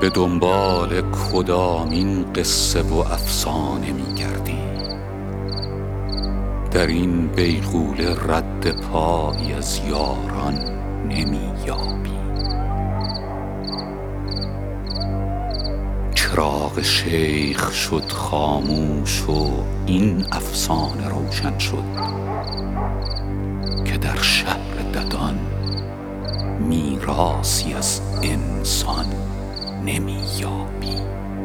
به دنبال کدامین قصه و افسانه می گردی؟ در این بیغوله رد پایی از یاران نمی یابی. چراغ شیخ شد خاموش و این افسانه روشن شد که در شهر ددان میراثی از انسان نمی یابی.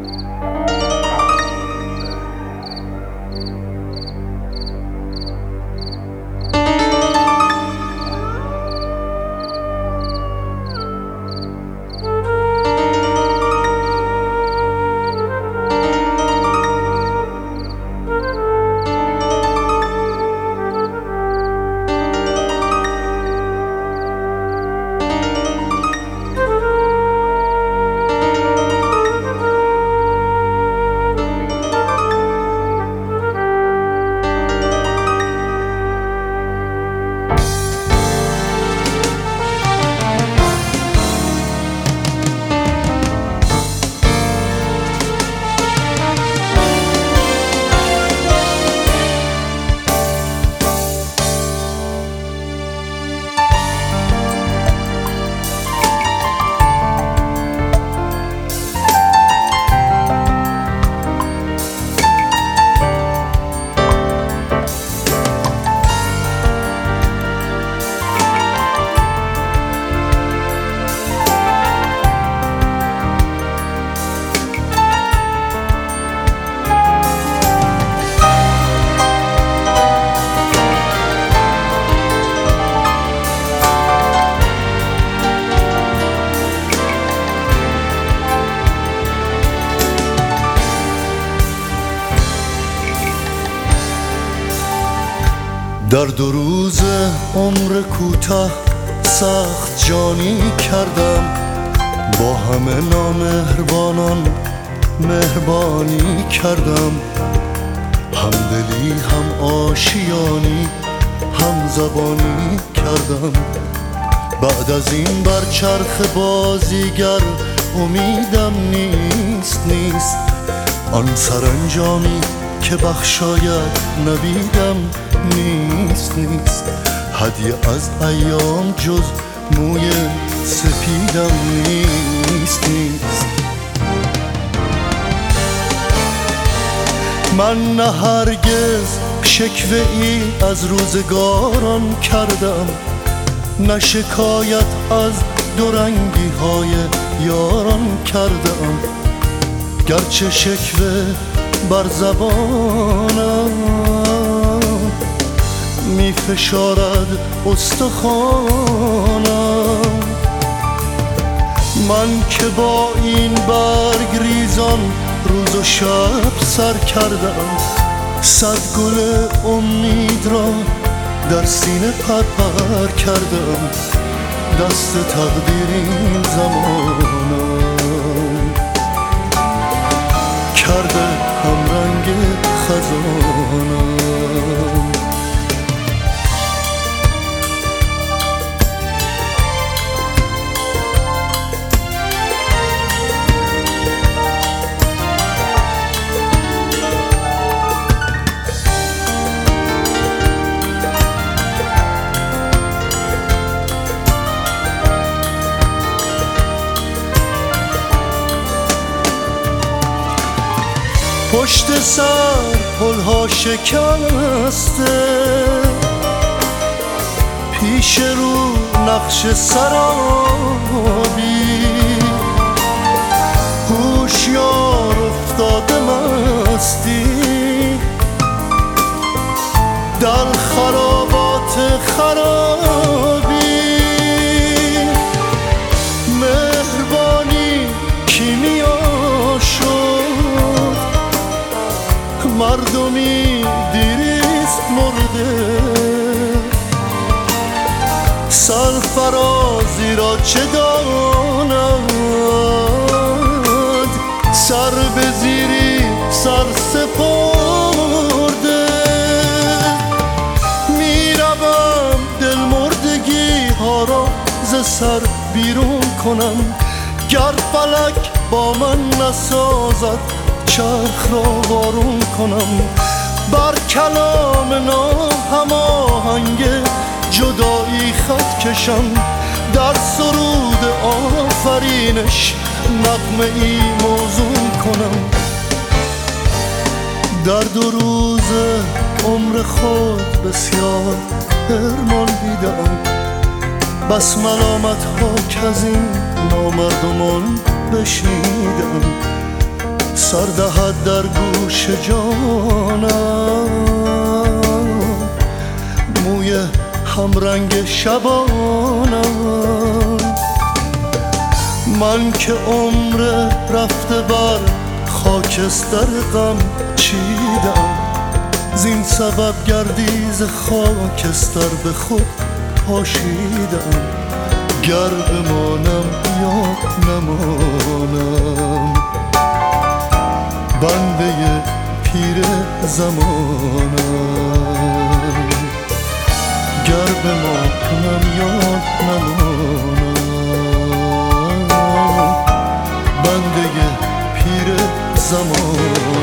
در 2 روز عمر کوتاه سخت جانی کردم، با همه نامهربانان مهربانی کردم. همدلی هم آشیانی هم زبانی کردم. بعد از این بر چرخ بازیگر امیدم نیست آن سرانجامی که بخشاید نویدم نیست هدیه از ایام جز موی سپیدم نیست من نه هرگز شکوه ای از روزگاران کردم، نه شکایت از دورنگی های یاران کردم. گرچه شکوه بر زبانم می فشارد استخوانم، من که با این برگ ریزان روز و شب سر کردم. 100 گل امید را در سینه پرپر کردم. دست تقدیر این زمانم کرده همرنگ خزانم. پشت سر پلها شکسته، پیش رو نقش سرابی، هوشیار افتاده مستی در خرابات خرابی. مهربانی کیمیا شد، مردمی دیریست مرده. سرفرازی را چه داند، سر به زیری سر سپرده. میروم دل مردگی ها را ز سر بیرون کنم، گر فلک با من نسازد چرخ را بارون کنم، بر کلام ناهماهنگ جدایی خط کشم، در سرود آفرینش نغمه ای موزون کنم. در 2 روز عمر خود بسیار حرمان دیدم، بس ملامت ها که از این نامردمان بشنیدم. سر دهد در گوش جانم موی همرنگ شبانم، من که عمر رفته بر خاکستر غم چیدم، زین سبب گردیز خاکستر به خود پاشیدم. گر بمانم یا نمانم بنده پیر زمانم، گر بمانم یا نمانم بنده پیر زمانم.